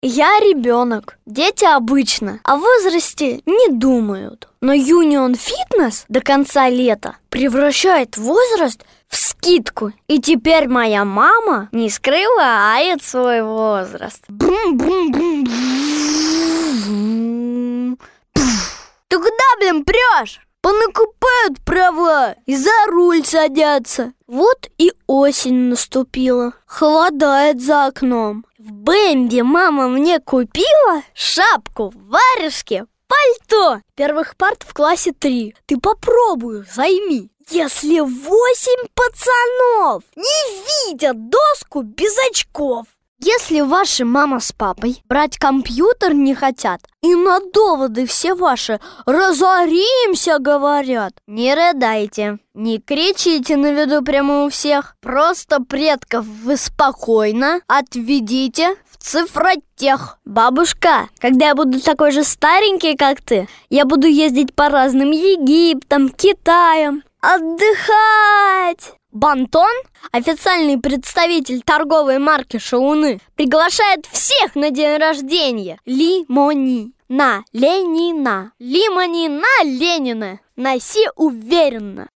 Я ребенок. Дети обычно о возрасте не думают. Но Union Fitness до конца лета превращает возраст в скидку. И теперь моя мама не скрывает свой возраст. Ты куда, прешь? Понакупают права и за руль садятся. Вот и осень наступила. Холодает за окном. В Бэмби мама мне купила шапку, варежки, пальто. Первых парт в классе 3. Ты попробуй, займи. Если 8 пацанов не видят доску без очков. Если ваша мама с папой брать компьютер не хотят и на доводы все ваши «разоримся» говорят, не рыдайте, не кричите на виду прямо у всех. Просто предков вы спокойно отведите в цифротех. Бабушка, когда я буду такой же старенький, как ты, я буду ездить по разным Египтам, Китаям, отдыхать. Бантон, официальный представитель торговой марки Шалуны, приглашает всех на день рождения. Лимони на Ленина. Лимони на Ленина. Носи уверенно.